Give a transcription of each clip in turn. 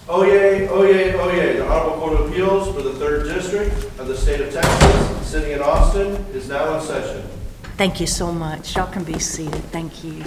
Oyez, oyez, oyez. The Honorable Court of Appeals for the 3rd District of the State of Texas, sitting in Austin, is now in session. Thank you so much. Y'all can be seated. Thank you.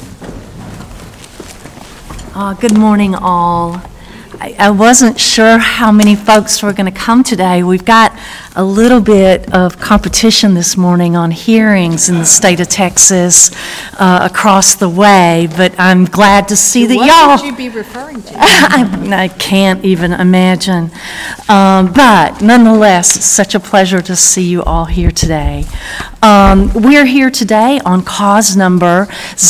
Good morning, all. I wasn't sure how many folks were going to come today. We've got a little bit of competition this morning on hearings in the state of Texas across the way, but I'm glad to see that y'all. What would you be referring to? I can't even imagine. But nonetheless, it's such a pleasure to see you all here today. We're here today on cause number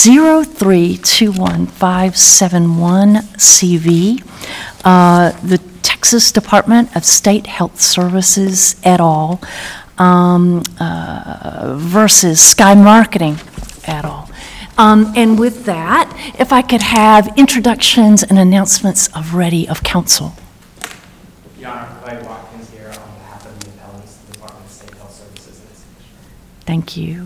0321571CV. The Texas Department of State Health Services et al. Versus Sky Marketing et al. And with that, if I could have introductions and announcements ready of counsel. Your Honor, Clay Watkins here on behalf of the appellants, the Department of State Health Services and its commissioner. Thank you.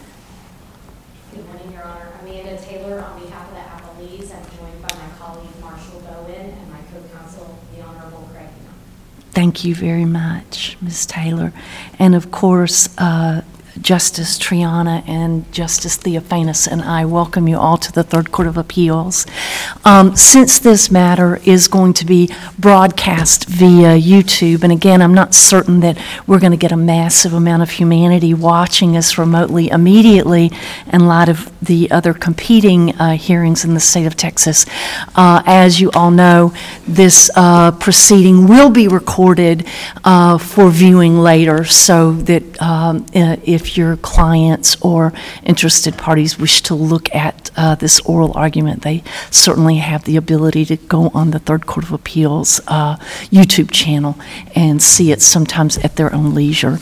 Good morning, Your Honor. Amanda Taylor on behalf of the appellees. I'm joined by my colleague Marshall Bowen and my co-counsel, the Honorable Craig Young. Thank you very much, Ms. Taylor. And of course, Justice Triana and Justice Theophanis and I welcome you all to the Third Court of Appeals. Since this matter is going to be broadcast via YouTube, and again, I'm not certain that we're going to get a massive amount of humanity watching us remotely immediately in light of the other competing hearings in the state of Texas. As you all know, this proceeding will be recorded for viewing later, so that if your clients or interested parties wish to look at this oral argument, they certainly have the ability to go on the Third Court of Appeals YouTube channel and see it sometimes at their own leisure.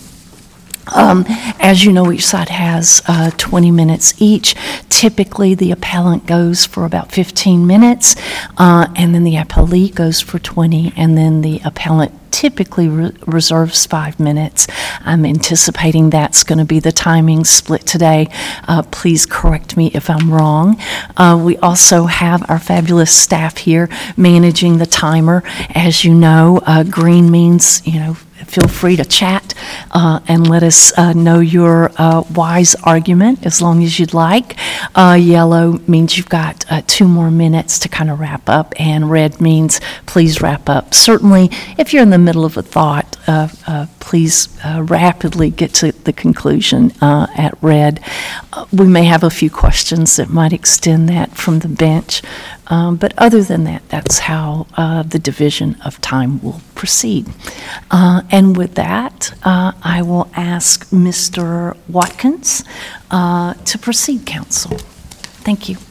As you know, each side has 20 minutes each. Typically, the appellant goes for about 15 minutes, and then the appellee goes for 20, and then the appellant typically reserves 5 minutes. I'm anticipating that's going to be the timing split today. Please correct me if I'm wrong. We also have our fabulous staff here managing the timer. As you know, green means, feel free to chat and let us know your wise argument as long as you'd like. Yellow means you've got 2 more minutes to kind of wrap up, and red means please wrap up. Certainly, if you're in the middle of a thought, please rapidly get to the conclusion at red. We may have a few questions that might extend that from the bench, but other than that, that's how the division of time will proceed. And with that, I will ask Mr. Watkins to proceed, counsel. Thank you.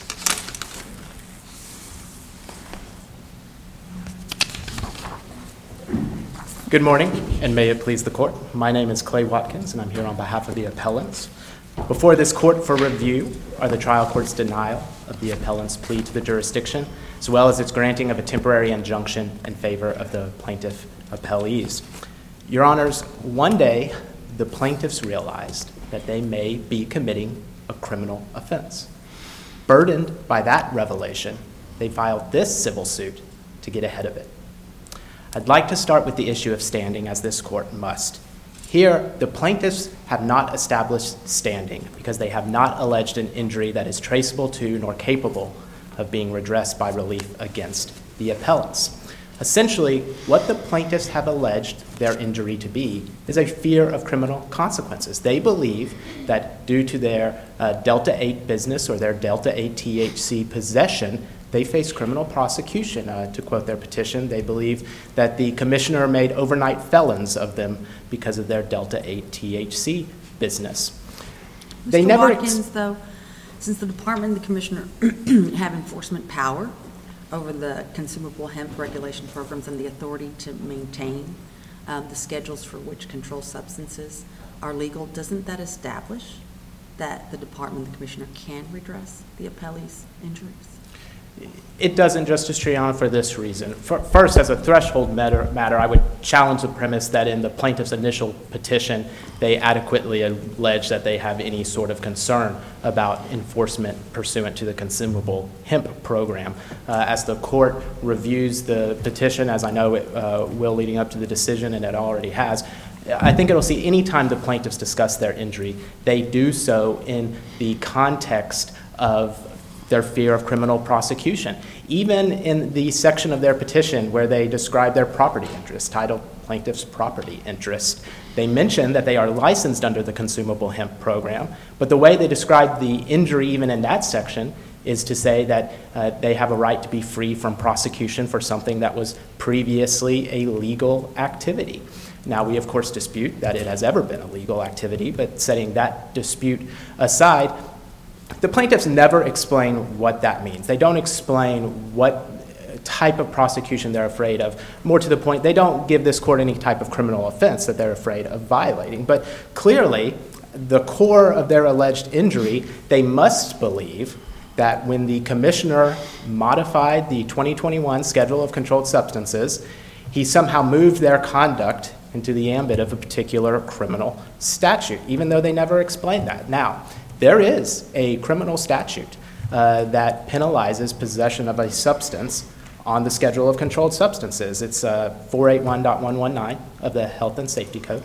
Good morning, and may it please the court. My name is Clay Watkins, and I'm here on behalf of the appellants. Before this court for review are the trial court's denial of the appellant's plea to the jurisdiction, as well as its granting of a temporary injunction in favor of the plaintiff appellees. Your Honors, one day the plaintiffs realized that they may be committing a criminal offense. Burdened by that revelation, they filed this civil suit to get ahead of it. I'd like to start with the issue of standing, as this court must. Here, the plaintiffs have not established standing because they have not alleged an injury that is traceable to nor capable of being redressed by relief against the appellants. Essentially, what the plaintiffs have alleged their injury to be is a fear of criminal consequences. They believe that due to their Delta 8 business or their Delta 8 THC possession, they face criminal prosecution. To quote their petition, they believe that the commissioner made overnight felons of them because of their Delta 8 THC business. Mr. Watkins, though, since the department and the commissioner have enforcement power over the consumable hemp regulation programs and the authority to maintain the schedules for which controlled substances are legal, doesn't that establish that the department and the commissioner can redress the appellee's injuries? It doesn't, Justice Triana, for this reason. First, as a threshold matter, I would challenge the premise that in the plaintiff's initial petition, they adequately allege that they have any sort of concern about enforcement pursuant to the consumable hemp program. As the court reviews the petition, as I know it will leading up to the decision, and it already has, I think it'll see any time the plaintiffs discuss their injury, they do so in the context of their fear of criminal prosecution. Even in the section of their petition where they describe their property interest, titled Plaintiff's Property Interest, they mention that they are licensed under the consumable hemp program, but the way they describe the injury even in that section is to say that they have a right to be free from prosecution for something that was previously a legal activity. Now, we of course dispute that it has ever been a legal activity, but setting that dispute aside, the plaintiffs never explain what that means. They don't explain what type of prosecution they're afraid of. More to the point, they don't give this court any type of criminal offense that they're afraid of violating. But clearly, the core of their alleged injury, they must believe that when the commissioner modified the 2021 Schedule of Controlled Substances, he somehow moved their conduct into the ambit of a particular criminal statute, even though they never explained that. Now, there is a criminal statute that penalizes possession of a substance on the Schedule of Controlled Substances. It's 481.119 of the Health and Safety Code.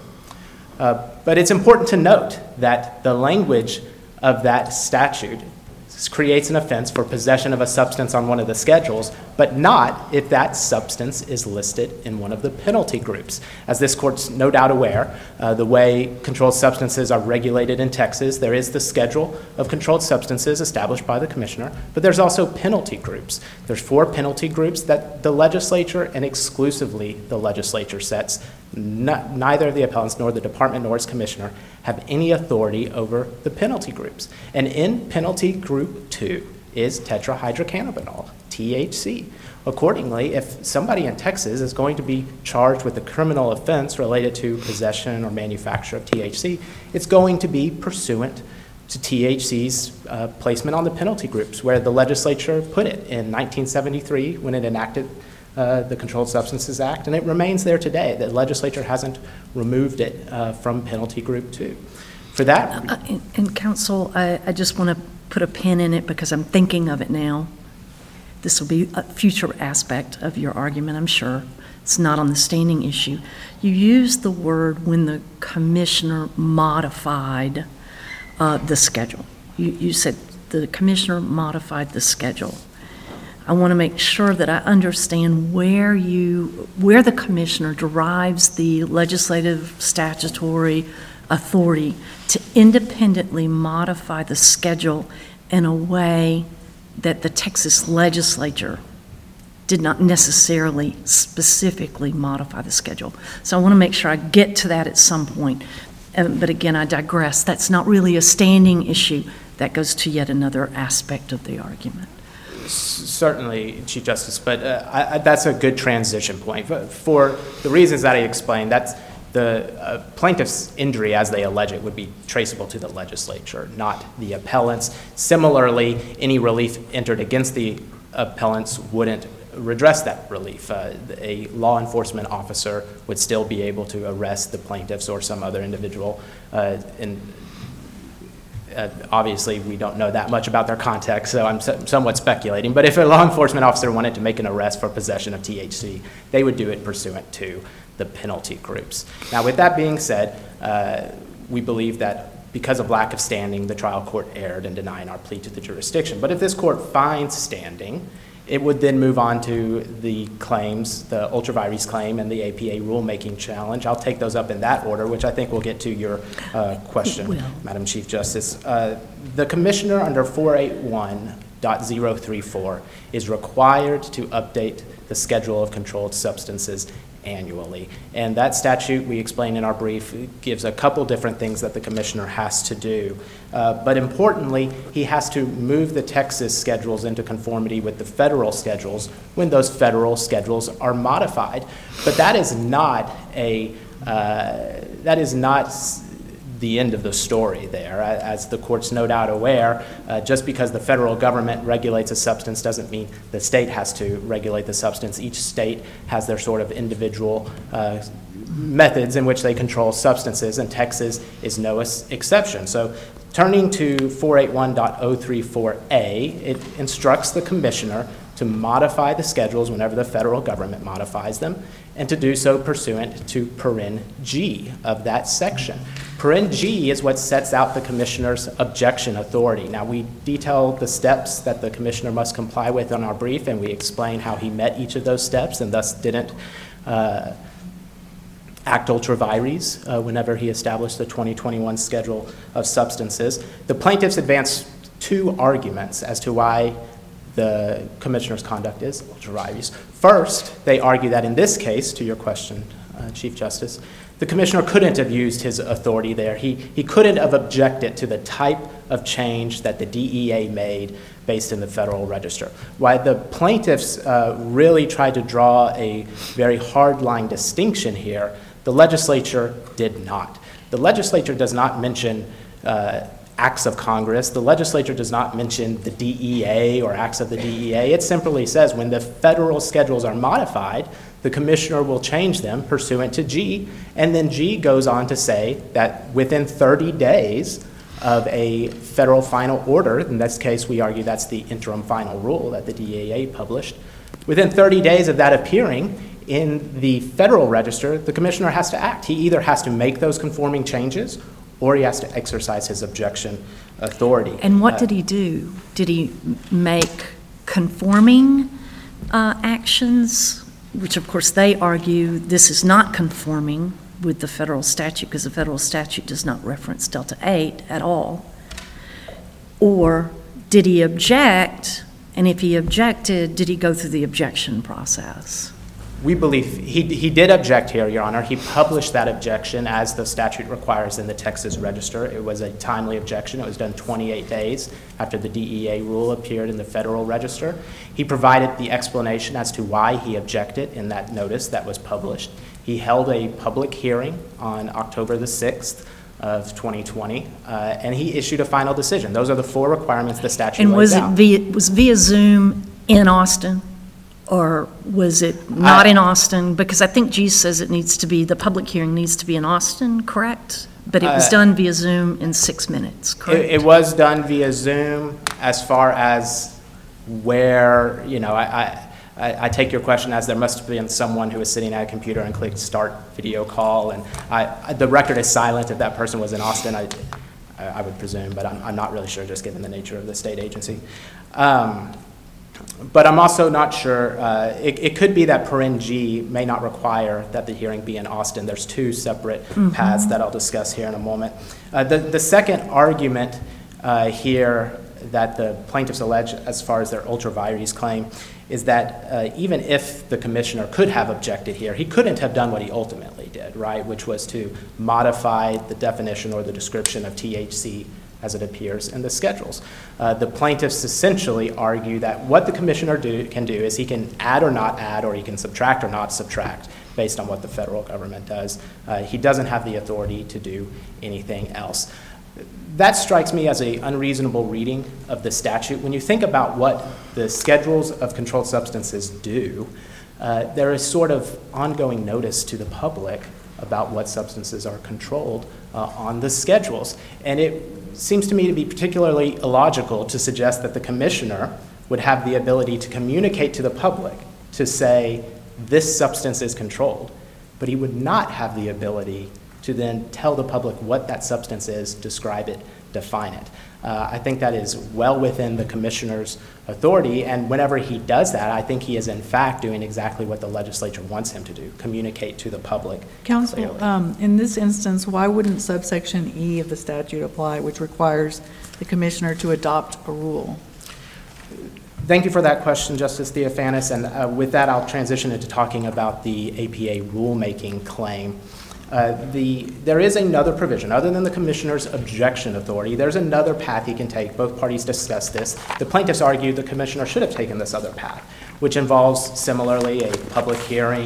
But it's important to note that the language of that statute creates an offense for possession of a substance on one of the schedules, but not if that substance is listed in one of the penalty groups. As this court's no doubt aware, the way controlled substances are regulated in Texas, there is the Schedule of Controlled Substances established by the commissioner, but there's also penalty groups. There's 4 penalty groups that the legislature, and exclusively the legislature, sets. Neither the appellants nor the department nor its commissioner have any authority over the penalty groups. And in penalty group 2 is tetrahydrocannabinol, THC. Accordingly, if somebody in Texas is going to be charged with a criminal offense related to possession or manufacture of THC, it's going to be pursuant to THC's placement on the penalty groups, where the legislature put it in 1973 when it enacted the Controlled Substances Act, and it remains there today. The legislature hasn't removed it from penalty group 2. For that, And counsel, I just want to put a pin in it because I'm thinking of it now. This will be a future aspect of your argument, I'm sure. It's not on the standing issue. You used the word when the commissioner modified the schedule. You said the commissioner modified the schedule. I want to make sure that I understand where the commissioner derives the legislative statutory authority to independently modify the schedule in a way that the Texas legislature did not necessarily specifically modify the schedule. So I want to make sure I get to that at some point. But again, I digress. That's not really a standing issue. That goes to yet another aspect of the argument. Certainly, Chief Justice, but that's a good transition point. For the reasons that I explained, that's the plaintiff's injury, as they allege it, would be traceable to the legislature, not the appellants. Similarly, any relief entered against the appellants wouldn't redress that relief. A law enforcement officer would still be able to arrest the plaintiffs or some other individual. Obviously, we don't know that much about their context, so I'm somewhat speculating. But if a law enforcement officer wanted to make an arrest for possession of THC, they would do it pursuant to the penalty groups. Now, with that being said, we believe that because of lack of standing, the trial court erred in denying our plea to the jurisdiction. But if this court finds standing, it would then move on to the claims, the ultra-vires claim and the APA rulemaking challenge. I'll take those up in that order, which I think will get to your question, Madam Chief Justice. The commissioner under 481.034 is required to update the Schedule of Controlled Substances annually. And that statute, we explained in our brief, gives a couple different things that the commissioner has to do. But importantly, he has to move the Texas schedules into conformity with the federal schedules when those federal schedules are modified. But that is not the end of the story there. As the court's no doubt aware, just because the federal government regulates a substance doesn't mean the state has to regulate the substance. Each state has their sort of individual methods in which they control substances, and Texas is no exception. So turning to 481.034A, it instructs the commissioner to modify the schedules whenever the federal government modifies them, and to do so pursuant to paren G of that section. Paren G is what sets out the commissioner's objection authority. Now, we detail the steps that the commissioner must comply with in our brief, and we explain how he met each of those steps and thus didn't act ultra vires whenever he established the 2021 schedule of substances. The plaintiffs advanced two arguments as to why the commissioner's conduct is ultra vires. First, they argue that in this case, to your question, Chief Justice, the commissioner couldn't have used his authority there. He couldn't have objected to the type of change that the DEA made based in the Federal Register. Why the plaintiffs really tried to draw a very hard-line distinction here, the legislature did not. The legislature does not mention acts of Congress. The legislature does not mention the DEA or acts of the DEA. It simply says when the federal schedules are modified, the commissioner will change them pursuant to G, and then G goes on to say that within 30 days of a federal final order, in this case we argue that's the interim final rule that the DEA published, within 30 days of that appearing in the Federal Register, the commissioner has to act. He either has to make those conforming changes or he has to exercise his objection authority. And what did he do? Did he make conforming actions, which of course they argue this is not conforming with the federal statute because the federal statute does not reference Delta 8 at all? Or did he object, and if he objected, did he go through the objection process? We believe he did object here, Your Honor. He published that objection as the statute requires in the Texas Register. It was a timely objection. It was done 28 days after the DEA rule appeared in the Federal Register. He provided the explanation as to why he objected in that notice that was published. He held a public hearing on October the 6th of 2020, and he issued a final decision. Those are the four requirements the statute lays out. And was via Zoom in Austin? Or was it not in Austin? Because I think G says it needs to be, the public hearing needs to be in Austin, correct? But it was done via Zoom in 6 minutes, correct? It was done via Zoom. As far as where, you know, I take your question as there must have been someone who was sitting at a computer and clicked start video call, and the record is silent if that person was in Austin, I would presume, but I'm not really sure just given the nature of the state agency. But I'm also not sure, it could be that paren G may not require that the hearing be in Austin. There's two separate paths that I'll discuss here in a moment. The second argument here that the plaintiffs allege as far as their ultra vires claim is that even if the commissioner could have objected here, he couldn't have done what he ultimately did, right, which was to modify the definition or the description of THC as it appears in the schedules. The plaintiffs essentially argue that what the commissioner can do is he can add or not add, or he can subtract or not subtract based on what the federal government does. He doesn't have the authority to do anything else. That strikes me as an unreasonable reading of the statute. When you think about what the schedules of controlled substances do, there is sort of ongoing notice to the public about what substances are controlled on the schedules. And it seems to me to be particularly illogical to suggest that the commissioner would have the ability to communicate to the public to say this substance is controlled, but he would not have the ability to then tell the public what that substance is, describe it, define it. I think that is well within the commissioner's authority, and whenever he does that, I think he is in fact doing exactly what the legislature wants him to do, communicate to the public. Counsel, in this instance, why wouldn't subsection E of the statute apply, which requires the commissioner to adopt a rule? Thank you for that question, Justice Theophanis, and with that I'll transition into talking about the APA rulemaking claim. There is another provision, other than the commissioner's objection authority, there's another path he can take. Both parties discussed this. The plaintiffs argue the commissioner should have taken this other path, which involves similarly a public hearing,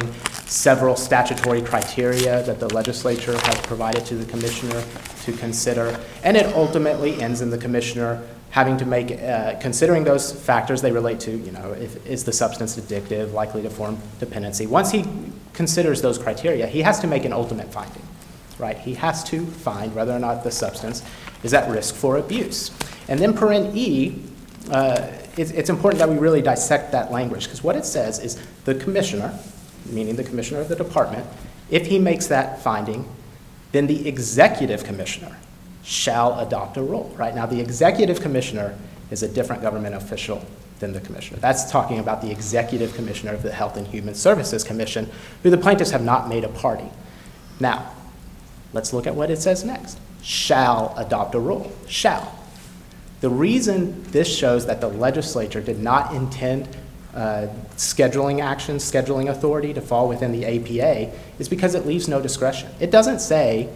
several statutory criteria that the legislature has provided to the commissioner to consider, and it ultimately ends in the commissioner having to make, considering those factors they relate to, is the substance addictive, likely to form dependency. Once he considers those criteria, he has to make an ultimate finding, right? He has to find whether or not the substance is at risk for abuse. And then paren E, it's important that we really dissect that language, because what it says is the commissioner, meaning the commissioner of the department, if he makes that finding, then the executive commissioner shall adopt a rule, right? Now, the executive commissioner is a different government official than the commissioner. That's talking about the executive commissioner of the Health and Human Services Commission, who the plaintiffs have not made a party. Now, let's look at what it says next. Shall adopt a rule. Shall. The reason this shows that the legislature did not intend scheduling actions, scheduling authority to fall within the APA is because it leaves no discretion. It doesn't say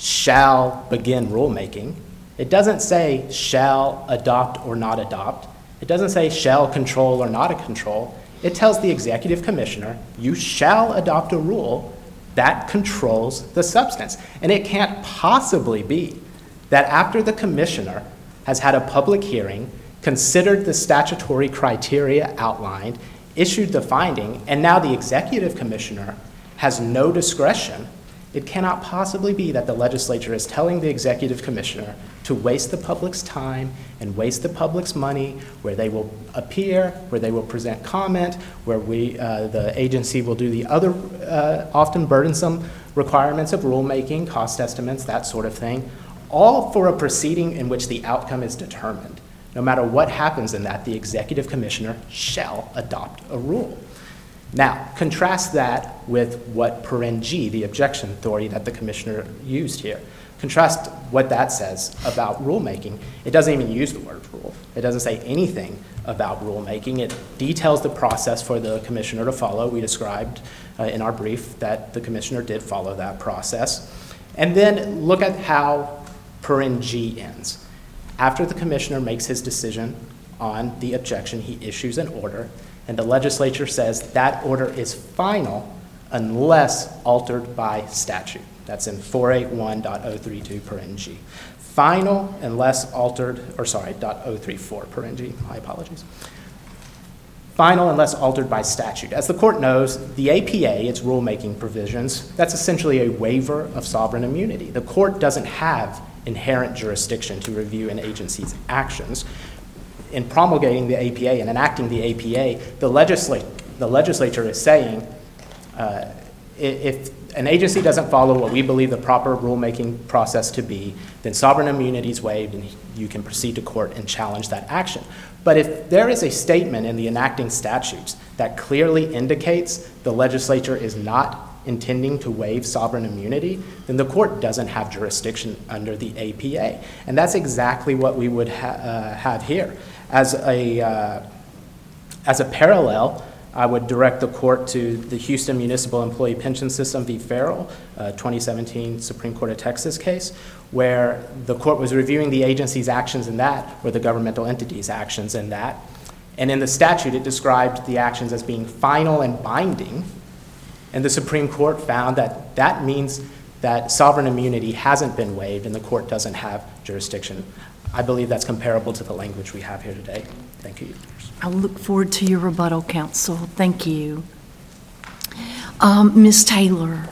shall begin rulemaking. It doesn't say shall adopt or not adopt. It doesn't say shall control or not control. It tells the executive commissioner, you shall adopt a rule that controls the substance. And it can't possibly be that after the commissioner has had a public hearing, considered the statutory criteria outlined, issued the finding, and now the executive commissioner has no discretion, it cannot possibly be that the legislature is telling the executive commissioner to waste the public's time and waste the public's money, where they will appear, where they will present comment, where the agency will do the other often burdensome requirements of rulemaking, cost estimates, that sort of thing, all for a proceeding in which the outcome is determined. No matter what happens in that, the executive commissioner shall adopt a rule. Now, contrast that with what paren G, the objection authority that the commissioner used here. Contrast what that says about rulemaking. It doesn't even use the word rule. It doesn't say anything about rulemaking. It details the process for the commissioner to follow. We described in our brief that the commissioner did follow that process. And then look at how paren G ends. After the commissioner makes his decision on the objection, he issues an order, and the legislature says that order is final unless altered by statute. That's in 481.032 paren G. Final unless altered, .034 paren G, my apologies. Final unless altered by statute. As the court knows, the APA, its rulemaking provisions, that's essentially a waiver of sovereign immunity. The court doesn't have inherent jurisdiction to review an agency's actions. In promulgating the APA and enacting the APA, the legislature is saying if an agency doesn't follow what we believe the proper rulemaking process to be, then sovereign immunity is waived and you can proceed to court and challenge that action. But if there is a statement in the enacting statutes that clearly indicates the legislature is not intending to waive sovereign immunity, then the court doesn't have jurisdiction under the APA. And that's exactly what we would have here. As a parallel, I would direct the court to the Houston Municipal Employee Pension System v. Farrell, 2017 Supreme Court of Texas case, where the court was reviewing the agency's actions in that, or the governmental entity's actions in that. And in the statute, it described the actions as being final and binding. And the Supreme Court found that that means that sovereign immunity hasn't been waived and the court doesn't have jurisdiction. I believe that's comparable to the language we have here today. Thank you. I look forward to your rebuttal, counsel. Thank you. Ms. Taylor.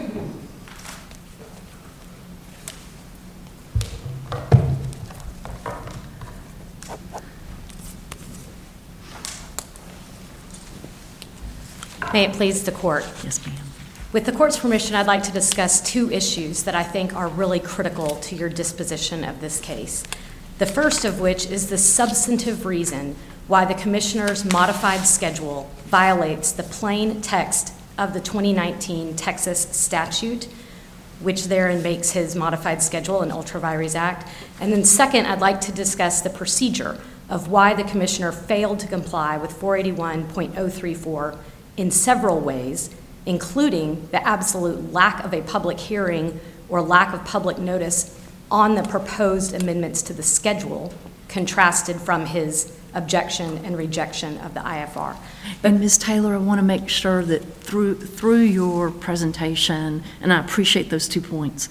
May it please the court. Yes, ma'am. With the court's permission, I'd like to discuss two issues that I think are really critical to your disposition of this case. The first of which is the substantive reason why the commissioner's modified schedule violates the plain text of the 2019 Texas statute, which therein makes his modified schedule an ultra vires act. And then second, I'd like to discuss the procedure of why the commissioner failed to comply with 481.034 in several ways, including the absolute lack of a public hearing or lack of public notice on the proposed amendments to the schedule, contrasted from his objection and rejection of the IFR. And Ms. Taylor, I want to make sure that through your presentation, and I appreciate those 2 points,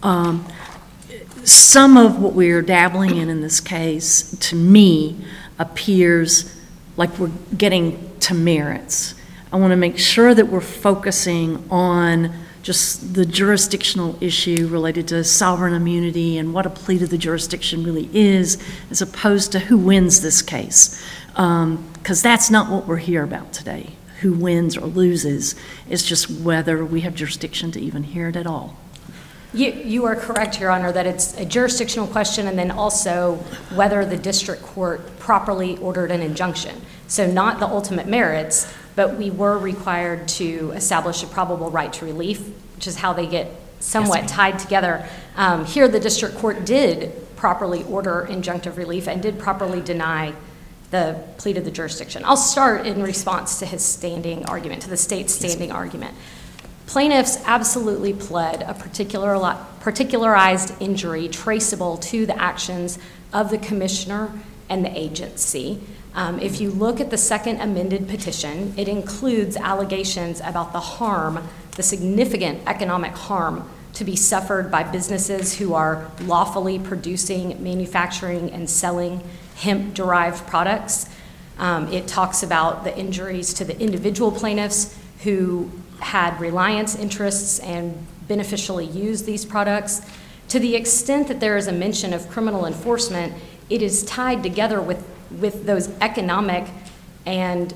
some of what we're dabbling in this case, to me, appears like we're getting to merits. I want to make sure that we're focusing on just the jurisdictional issue related to sovereign immunity and what a plea to the jurisdiction really is, as opposed to who wins this case. Because that's not what we're here about today. Who wins or loses. It's just whether we have jurisdiction to even hear it at all. You are correct, Your Honor, that it's a jurisdictional question, and then also whether the district court properly ordered an injunction. So not the ultimate merits, but we were required to establish a probable right to relief, which is how they get somewhat tied together. Here, the district court did properly order injunctive relief and did properly deny the plea to the jurisdiction. I'll start in response to his standing argument, to the state's standing argument. Plaintiffs absolutely pled a particularized injury traceable to the actions of the commissioner and the agency. If you look at the second amended petition, it includes allegations about the harm, the significant economic harm to be suffered by businesses who are lawfully producing, manufacturing, and selling hemp-derived products. It talks about the injuries to the individual plaintiffs who had reliance interests and beneficially used these products. To the extent that there is a mention of criminal enforcement, it is tied together with those economic and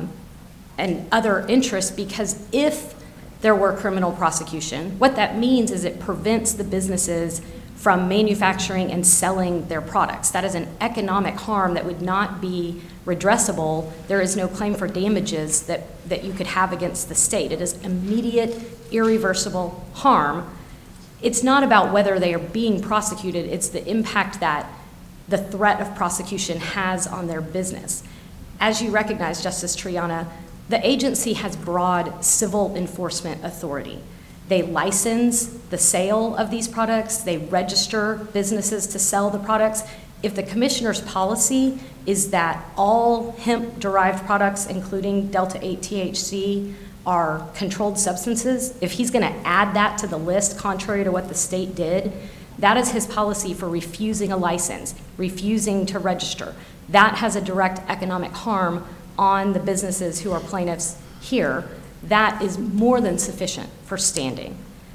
other interests, because if there were criminal prosecution, what that means is it prevents the businesses from manufacturing and selling their products. That is an economic harm that would not be redressable. There is no claim for damages that you could have against the state. It is immediate, irreversible harm. It's not about whether they are being prosecuted, it's the impact that the threat of prosecution has on their business. As you recognize, Justice Triana, the agency has broad civil enforcement authority. They license the sale of these products. They register businesses to sell the products. If the commissioner's policy is that all hemp-derived products, including Delta-8 THC, are controlled substances, if he's going to add that to the list, contrary to what the state did, that is his policy for refusing a license, refusing to register. That has a direct economic harm on the businesses who are plaintiffs here. That is more than sufficient for standing.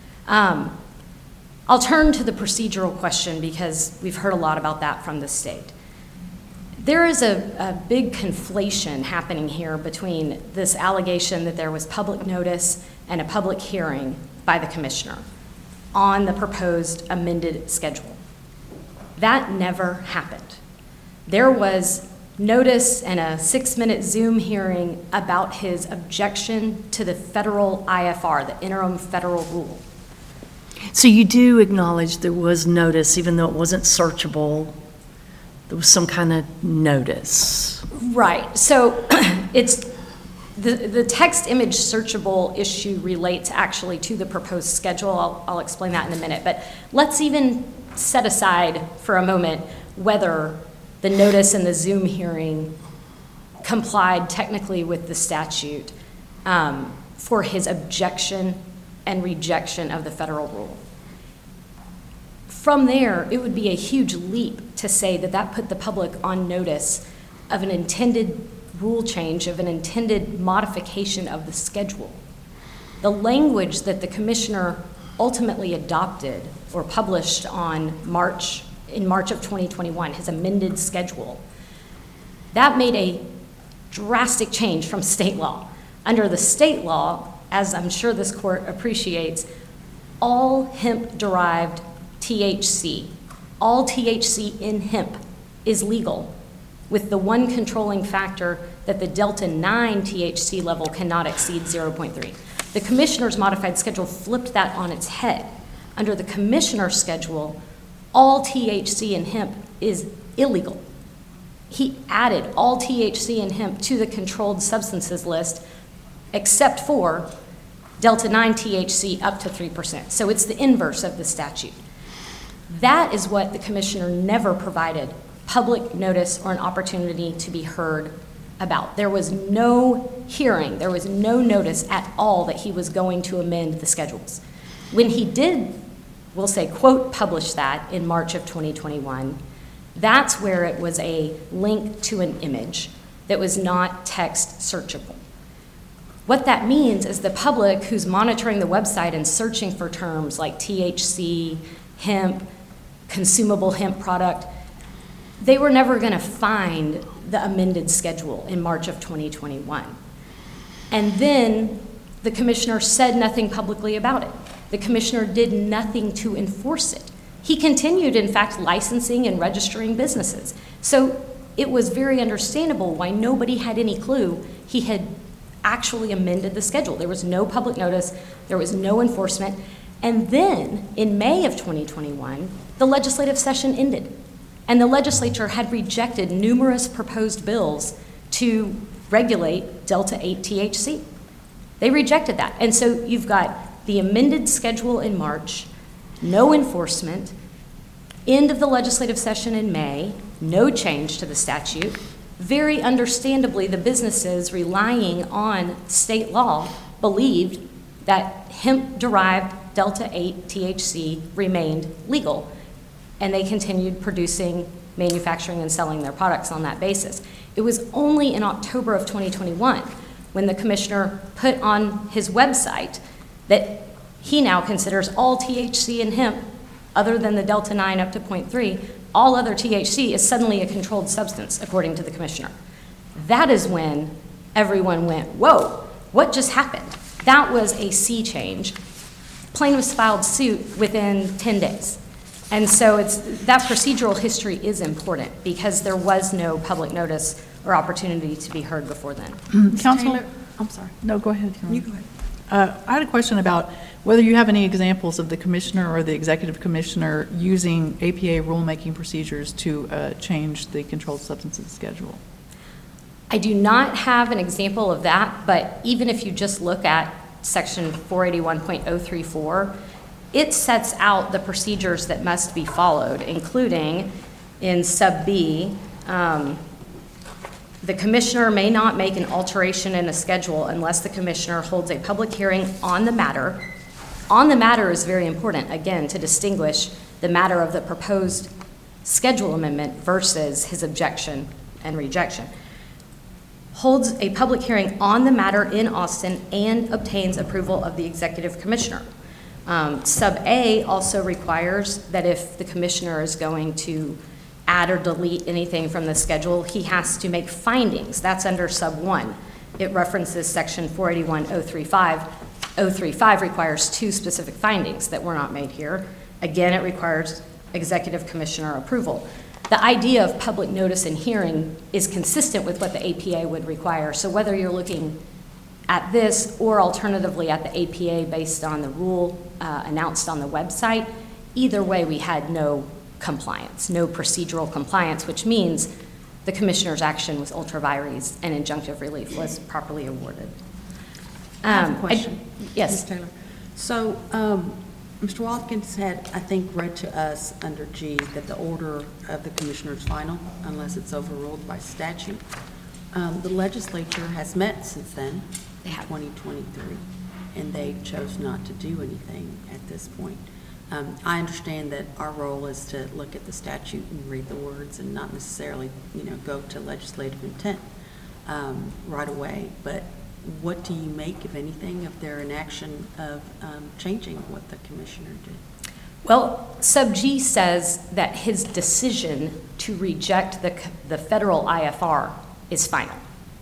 I'll turn to the procedural question because we've heard a lot about that from the state. There is a big conflation happening here between this allegation that there was public notice and a public hearing by the commissioner on the proposed amended schedule. That never happened. There was notice and a 6-minute Zoom hearing about his objection to the federal IFR, the interim federal rule. So you do acknowledge there was notice, even though it wasn't searchable, there was some kind of notice. Right, so it's the text image searchable issue relates actually to the proposed schedule. I'll explain that in a minute, but let's even set aside for a moment whether the notice and the Zoom hearing complied technically with the statute for his objection and rejection of the federal rule. From there, it would be a huge leap to say that that put the public on notice of an intended rule change, of an intended modification of the schedule. The language that the commissioner ultimately adopted or published in March of 2021, his amended schedule, that made a drastic change from state law. Under the state law, as I'm sure this court appreciates, all hemp-derived THC, all THC in hemp is legal, with the one controlling factor that the Delta-9 THC level cannot exceed 0.3. The commissioner's modified schedule flipped that on its head. Under the commissioner's schedule, all THC in hemp is illegal. He added all THC in hemp to the controlled substances list, except for Delta-9 THC up to 3%. So it's the inverse of the statute. That is what the commissioner never provided public notice or an opportunity to be heard about. There was no hearing, there was no notice at all that he was going to amend the schedules. When he did, we'll say, quote, publish that in March of 2021, that's where it was a link to an image that was not text searchable. What that means is the public who's monitoring the website and searching for terms like THC, hemp, consumable hemp product, they were never going to find the amended schedule in March of 2021. And then the commissioner said nothing publicly about it. The commissioner did nothing to enforce it. He continued, in fact, licensing and registering businesses. So it was very understandable why nobody had any clue he had actually amended the schedule. There was no public notice, there was no enforcement. And then in May of 2021, the legislative session ended. And the legislature had rejected numerous proposed bills to regulate Delta-8 THC. They rejected that. And so you've got the amended schedule in March, no enforcement, end of the legislative session in May, no change to the statute. Very understandably, the businesses relying on state law believed that hemp-derived Delta-8 THC remained legal, and they continued producing, manufacturing, and selling their products on that basis. It was only in October of 2021 when the commissioner put on his website that he now considers all THC in hemp, other than the Delta-9 up to 0.3, all other THC is suddenly a controlled substance, according to the commissioner. That is when everyone went, whoa, what just happened? That was a sea change. Plaintiffs filed suit within 10 days. And so that procedural history is important because there was no public notice or opportunity to be heard before then. Counsel? Taylor, I'm sorry. No, go ahead. Karen. You go ahead. I had a question about whether you have any examples of the commissioner or the executive commissioner using APA rulemaking procedures to change the controlled substances schedule. I do not have an example of that, but even if you just look at section 481.034, it sets out the procedures that must be followed, including in sub B, the commissioner may not make an alteration in a schedule unless the commissioner holds a public hearing on the matter. On the matter is very important, again, to distinguish the matter of the proposed schedule amendment versus his objection and rejection. Holds a public hearing on the matter in Austin and obtains approval of the executive commissioner. Sub A also requires that if the commissioner is going to add or delete anything from the schedule, he has to make findings. That's under sub 1. It references section 481.035. 035 requires 2 specific findings that were not made here. Again, it requires executive commissioner approval. The idea of public notice and hearing is consistent with what the APA would require. So whether you're looking at this or alternatively at the APA based on the rule announced on the website, either way we had no compliance, no procedural compliance, which means the commissioner's action with ultra vires and injunctive relief was properly awarded. I have a question. Yes. Ms. Taylor. So Mr. Watkins had, I think, read to us under G that the order of the commissioner is final unless it's overruled by statute. The legislature has met since then, They have. 2023, and they chose not to do anything at this point. I understand that our role is to look at the statute and read the words and not necessarily, go to legislative intent right away. But what do you make, if anything, of their inaction of changing what the commissioner did? Well, sub G says that his decision to reject the federal IFR is final.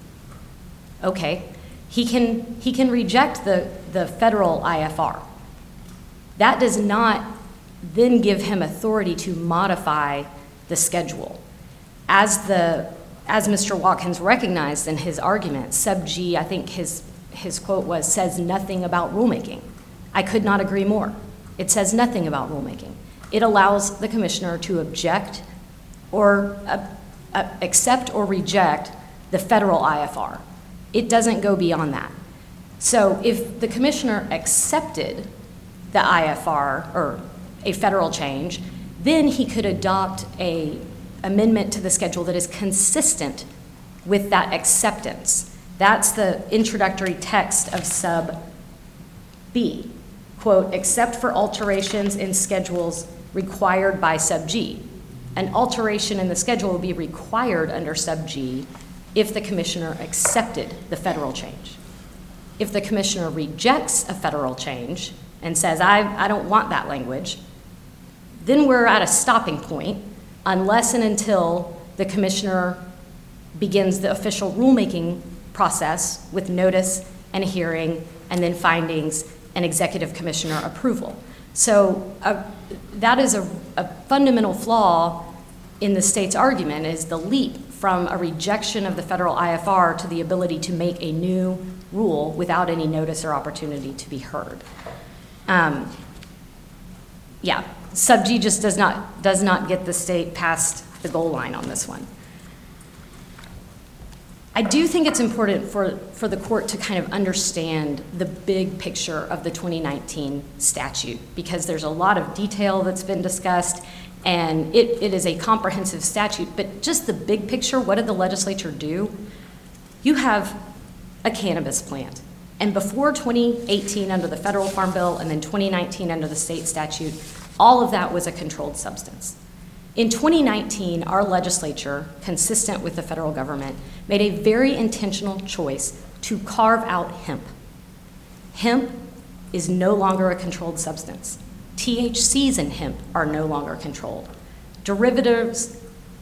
Okay, he can reject the federal IFR. That does not then give him authority to modify the schedule. As Mr. Watkins recognized in his argument, sub G, I think his quote was, says nothing about rulemaking. I could not agree more. It says nothing about rulemaking. It allows the commissioner to object or accept or reject the federal IFR. It doesn't go beyond that. So if the commissioner accepted the IFR or a federal change, then he could adopt a amendment to the schedule that is consistent with that acceptance. That's the introductory text of sub B. Quote, except for alterations in schedules required by sub G. An alteration in the schedule will be required under sub G if the commissioner accepted the federal change. If the commissioner rejects a federal change and says, I don't want that language, then we're at a stopping point unless and until the commissioner begins the official rulemaking process with notice and a hearing and then findings and executive commissioner approval. So that is a fundamental flaw in the state's argument, is the leap from a rejection of the federal IFR to the ability to make a new rule without any notice or opportunity to be heard. Yeah, sub G just does not get the state past the goal line on this one. I do think it's important for the court to kind of understand the big picture of the 2019 statute, because there's a lot of detail that's been discussed, and it is a comprehensive statute, but just the big picture, what did the legislature do? You have a cannabis plant, and before 2018 under the federal farm bill and then 2019 under the state statute, all of that was a controlled substance. In 2019, our legislature, consistent with the federal government, made a very intentional choice to carve out hemp. Hemp is no longer a controlled substance. THCs in hemp are no longer controlled. Derivatives,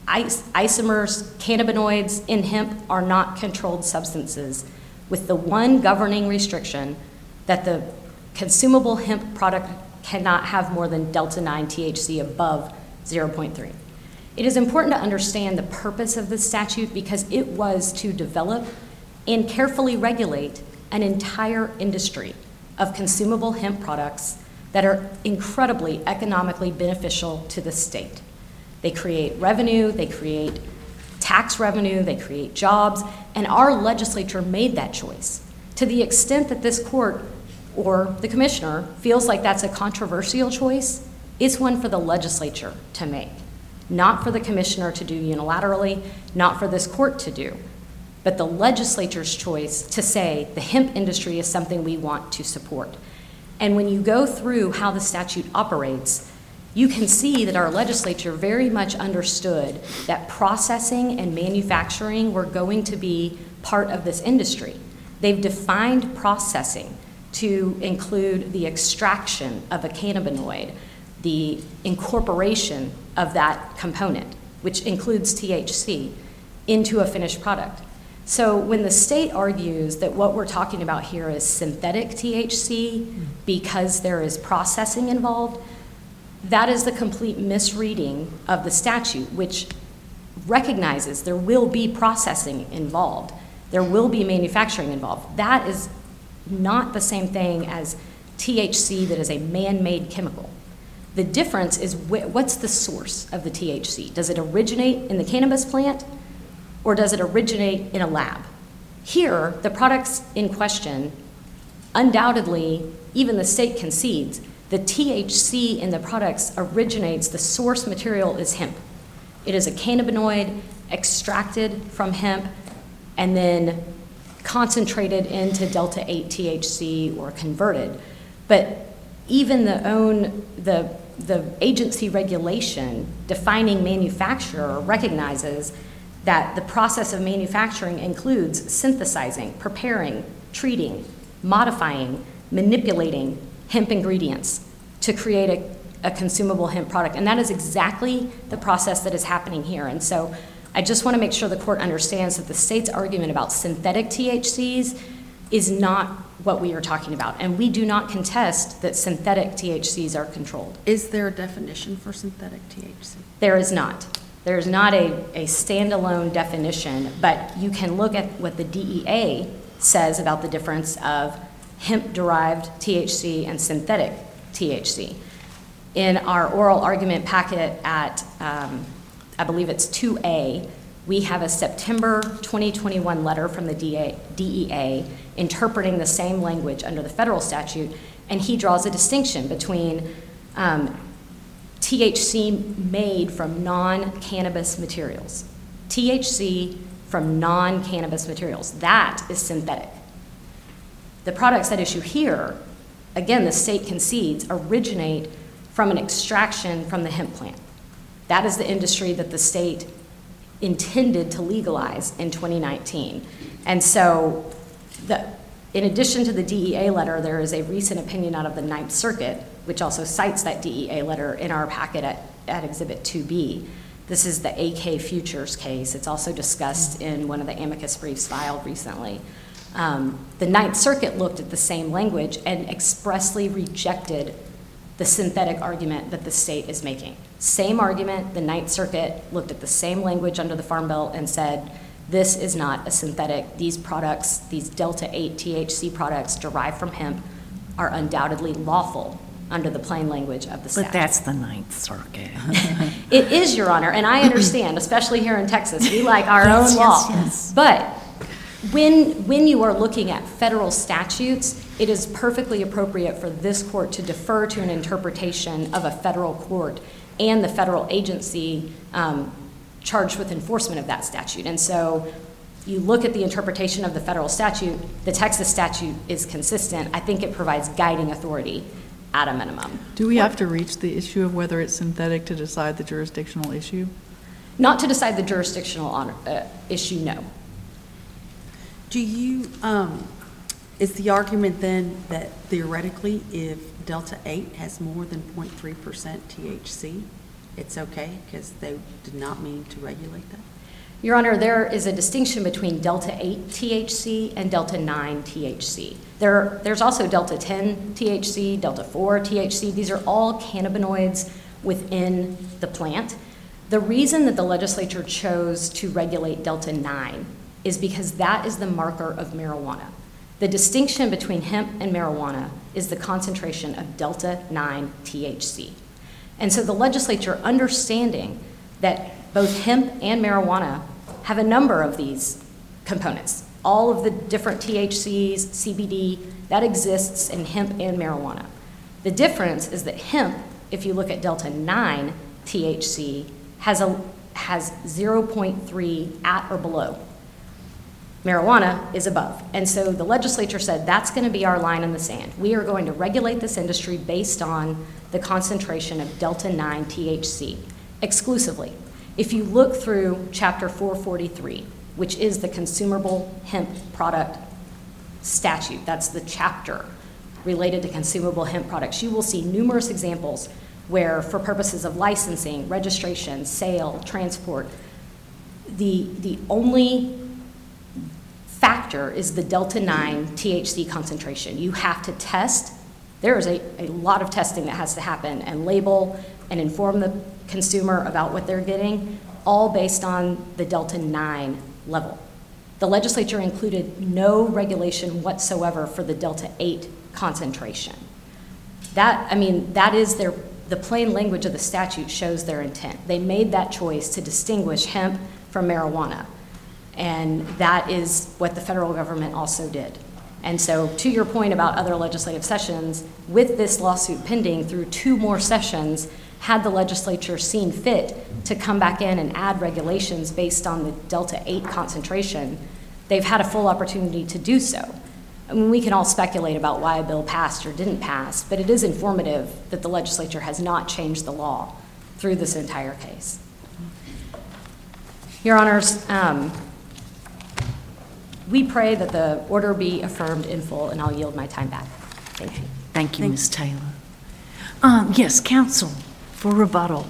isomers, cannabinoids in hemp are not controlled substances, with the one governing restriction that the consumable hemp product cannot have more than delta-9 THC above 0.3. It is important to understand the purpose of this statute because it was to develop and carefully regulate an entire industry of consumable hemp products that are incredibly economically beneficial to the state. They create revenue, they create tax revenue, they create jobs, and our legislature made that choice. To the extent that this court or the commissioner feels like that's a controversial choice, it's one for the legislature to make, not for the commissioner to do unilaterally, not for this court to do, but the legislature's choice to say the hemp industry is something we want to support. And when you go through how the statute operates, you can see that our legislature very much understood that processing and manufacturing were going to be part of this industry. They've defined processing to include the extraction of a cannabinoid, the incorporation of that component, which includes THC, into a finished product. So when the state argues that what we're talking about here is synthetic THC because there is processing involved, that is the complete misreading of the statute, which recognizes there will be processing involved. There will be manufacturing involved. That is not the same thing as THC that is a man-made chemical. The difference is what's the source of the THC? Does it originate in the cannabis plant or does it originate in a lab? Here, the products in question, undoubtedly, even the state concedes, the THC in the products originates, the source material is hemp. It is a cannabinoid extracted from hemp and then concentrated into delta-8 THC or converted. But even the agency regulation defining manufacturer recognizes that the process of manufacturing includes synthesizing, preparing, treating, modifying, manipulating hemp ingredients to create a consumable hemp product. And that is exactly the process that is happening here. And so I just want to make sure the court understands that the state's argument about synthetic THCs is not what we are talking about. And we do not contest that synthetic THCs are controlled. Is there a definition for synthetic THC? There is not. There is not a standalone definition, but you can look at what the DEA says about the difference of hemp-derived THC and synthetic THC. In our oral argument packet at, I believe it's 2A, we have a September 2021 letter from the DEA interpreting the same language under the federal statute, and he draws a distinction between THC made from non-cannabis materials. THC from non-cannabis materials. That is synthetic. The products at issue here, again, the state concedes, originate from an extraction from the hemp plant. That is the industry that the state intended to legalize in 2019. And so, in addition to the DEA letter, there is a recent opinion out of the Ninth Circuit, which also cites that DEA letter in our packet at Exhibit 2B. This is the AK Futures case. It's also discussed in one of the amicus briefs filed recently. The Ninth Circuit looked at the same language and expressly rejected the synthetic argument that the state is making. Same argument, the Ninth Circuit looked at the same language under the Farm Bill and said, this is not a synthetic. These products, these Delta-8 THC products derived from hemp are undoubtedly lawful under the plain language of the statute. But that's the Ninth Circuit. It is, Your Honor, and I understand, especially here in Texas, we like our Yes, own law. yes. But when you are looking at federal statutes, it is perfectly appropriate for this court to defer to an interpretation of a federal court and the federal agency charged with enforcement of that statute. And so you look at the interpretation of the federal statute, the Texas statute is consistent. I think it provides guiding authority at a minimum. Do we have to reach the issue of whether it's synthetic to decide the jurisdictional issue? Not to decide the jurisdictional issue, no. Do you, is the argument then that theoretically if Delta 8 has more than 0.3% THC, it's okay because they did not mean to regulate that? Your Honor, there is a distinction between Delta 8 THC and Delta 9 THC. There's also Delta 10 THC, Delta 4 THC. These are all cannabinoids within the plant. The reason that the legislature chose to regulate Delta 9 is because that is the marker of marijuana. The distinction between hemp and marijuana is the concentration of Delta 9 THC. And so the legislature, understanding that both hemp and marijuana have a number of these components, all of the different THCs, CBD, that exists in hemp and marijuana. The difference is that hemp, if you look at Delta 9 THC, has 0.3 at or below. Marijuana is above. And so the legislature said that's going to be our line in the sand. We are going to regulate this industry based on the concentration of Delta 9 THC exclusively. If you look through Chapter 443, which is the consumable hemp product statute, that's the chapter related to consumable hemp products, you will see numerous examples where, for purposes of licensing, registration, sale, transport, the only factor is the Delta 9 THC concentration. You have to test. There is a lot of testing that has to happen and label and inform the consumer about what they're getting, all based on the Delta 9 level. The legislature included no regulation whatsoever for the Delta 8 concentration. That is the plain language of the statute shows their intent. They made that choice to distinguish hemp from marijuana. And that is what the federal government also did. And so to your point about other legislative sessions, with this lawsuit pending through 2 more sessions, had the legislature seen fit to come back in and add regulations based on the Delta 8 concentration, they've had a full opportunity to do so. I mean, we can all speculate about why a bill passed or didn't pass, but it is informative that the legislature has not changed the law through this entire case. Your Honors, we pray that the order be affirmed in full, and I'll yield my time back. Thank you. Thank you, Ms. Taylor. Yes, counsel for rebuttal.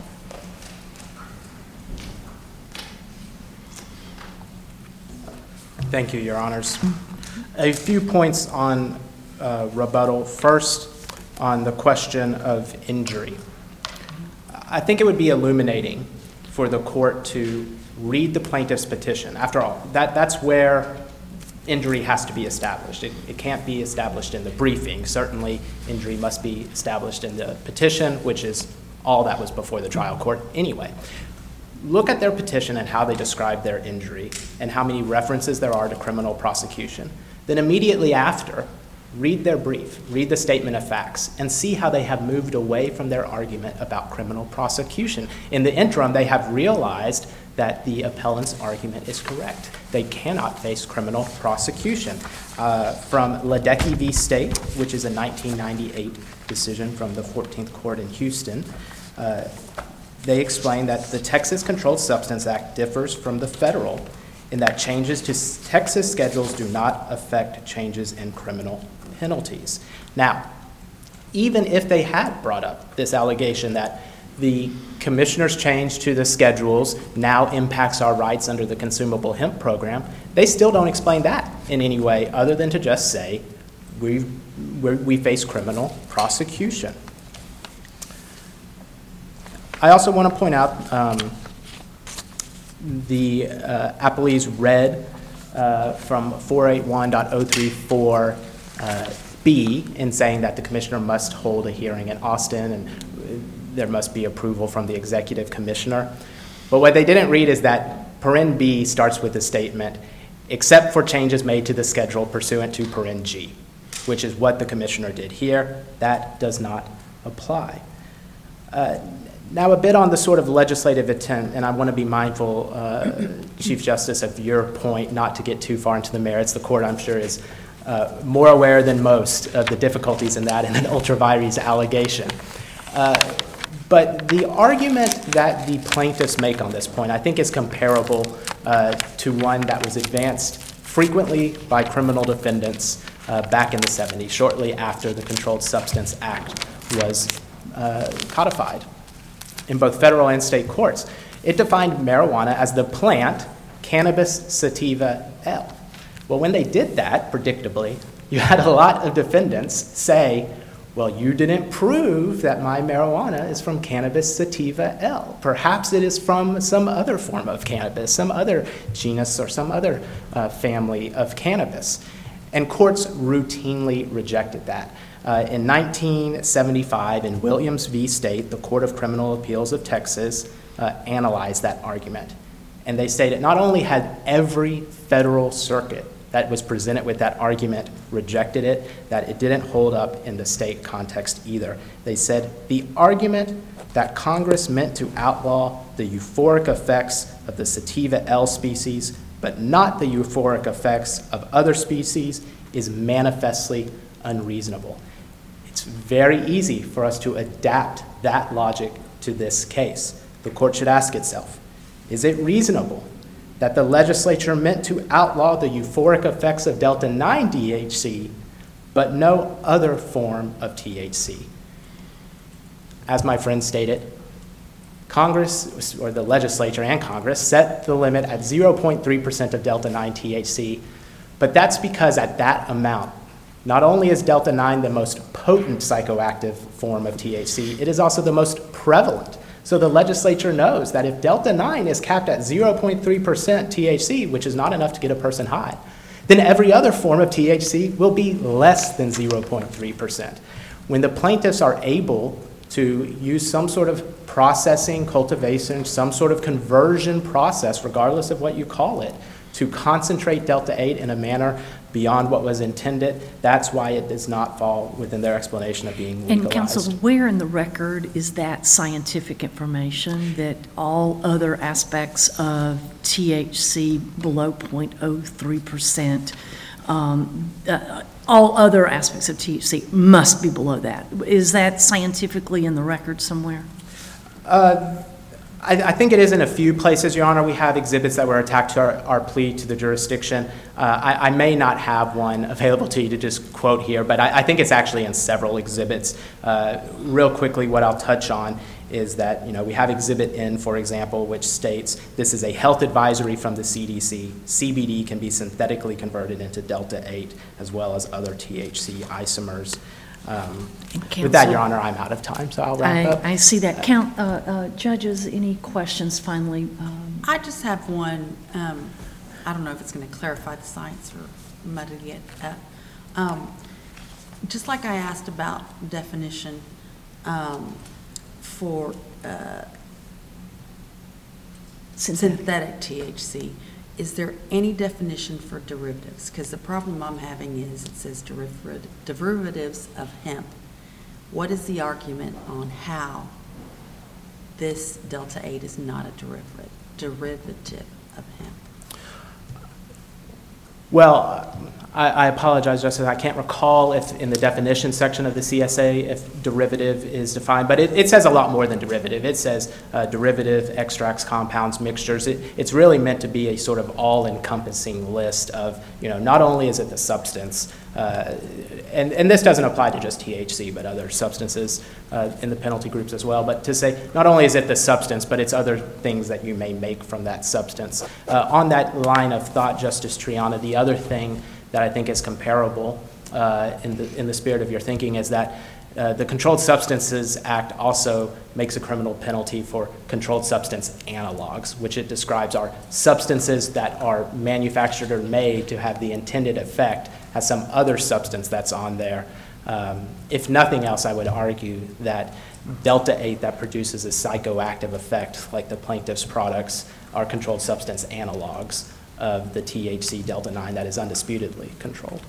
Thank you, Your Honors. A few points on rebuttal. First, on the question of injury. I think it would be illuminating for the court to read the plaintiff's petition. After all, that's where injury has to be established. It can't be established in the briefing. Certainly, injury must be established in the petition, which is all that was before the trial court anyway. Look at their petition and how they describe their injury and how many references there are to criminal prosecution. Then immediately after, read their brief, read the statement of facts, and see how they have moved away from their argument about criminal prosecution. In the interim, they have realized that the appellant's argument is correct. They cannot face criminal prosecution. From Ledecky v. State, which is a 1998 decision from the 14th Court in Houston, they explain that the Texas Controlled Substance Act differs from the federal in that changes to Texas schedules do not affect changes in criminal penalties. Now, even if they had brought up this allegation that the commissioner's change to the schedules now impacts our rights under the consumable hemp program, they still don't explain that in any way other than to just say we face criminal prosecution. I also want to point out the appellees read from 481.034B in saying that the commissioner must hold a hearing in Austin and there must be approval from the executive commissioner. But what they didn't read is that paren B starts with the statement, except for changes made to the schedule pursuant to paren G, which is what the commissioner did here. That does not apply. Now, a bit on the sort of legislative intent, and I want to be mindful, Chief Justice, of your point not to get too far into the merits. The court, I'm sure, is more aware than most of the difficulties in that in an ultra vires allegation. But the argument that the plaintiffs make on this point, I think, is comparable to one that was advanced frequently by criminal defendants back in the 70s, shortly after the Controlled Substance Act was codified in both federal and state courts. It defined marijuana as the plant Cannabis sativa L. Well, when they did that, predictably, you had a lot of defendants say, well, you didn't prove that my marijuana is from Cannabis sativa L. Perhaps it is from some other form of cannabis, some other genus or some other family of cannabis. And courts routinely rejected that. In 1975, in Williams v. State, the Court of Criminal Appeals of Texas analyzed that argument. And they stated not only had every federal circuit that was presented with that argument rejected it, that it didn't hold up in the state context either. They said the argument that Congress meant to outlaw the euphoric effects of the sativa L species, but not the euphoric effects of other species, is manifestly unreasonable. It's very easy for us to adapt that logic to this case. The court should ask itself, is it reasonable that the legislature meant to outlaw the euphoric effects of delta-9 THC, but no other form of THC? As my friend stated, Congress, or the legislature and Congress, set the limit at 0.3% of delta-9 THC, but that's because at that amount, not only is delta-9 the most potent psychoactive form of THC, it is also the most prevalent. So the legislature knows that if delta-9 is capped at 0.3% THC, which is not enough to get a person high, then every other form of THC will be less than 0.3%. When the plaintiffs are able to use some sort of processing, cultivation, some sort of conversion process, regardless of what you call it, to concentrate delta-8 in a manner beyond what was intended, that's why it does not fall within their explanation of being legalized. And counsel, where in the record is that scientific information that all other aspects of THC below 0.03%, all other aspects of THC must be below that? Is that scientifically in the record somewhere? I think it is in a few places, Your Honor. We have exhibits that were attached to our plea to the jurisdiction. I may not have one available to you to just quote here, but I think it's actually in several exhibits. Real quickly, what I'll touch on is that, we have Exhibit N, for example, which states this is a health advisory from the CDC. CBD can be synthetically converted into delta-8 as well as other THC isomers. With that, Your Honor, I'm out of time, so I'll wrap up. I see that. Judges, any questions finally? I just have one. I don't know if it's going to clarify the science or muddy it up. Just like I asked about definition for synthetic THC, is there any definition for derivatives? Because the problem I'm having is it says derivatives of hemp. What is the argument on how this Delta 8 is not a derivative of hemp? Well, I apologize, Justice. I can't recall if in the definition section of the CSA if derivative is defined, but it says a lot more than derivative. It says derivative, extracts, compounds, mixtures. It's really meant to be a sort of all-encompassing list of, not only is it the substance, and this doesn't apply to just THC, but other substances in the penalty groups as well, but to say not only is it the substance, but it's other things that you may make from that substance. On that line of thought, Justice Triana, the other thing that I think is comparable in the spirit of your thinking is that the Controlled Substances Act also makes a criminal penalty for controlled substance analogs, which it describes are substances that are manufactured or made to have the intended effect as some other substance that's on there. If nothing else, I would argue that Delta 8 that produces a psychoactive effect, like the plaintiff's products, are controlled substance analogs of the THC Delta 9 that is undisputedly controlled.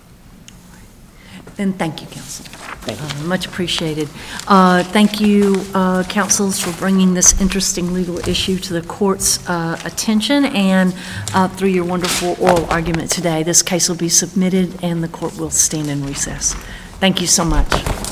And thank you, counsel. Thank you. Much appreciated. Thank you, counsels, for bringing this interesting legal issue to the court's attention and through your wonderful oral argument today. This case will be submitted and the court will stand in recess. Thank you so much.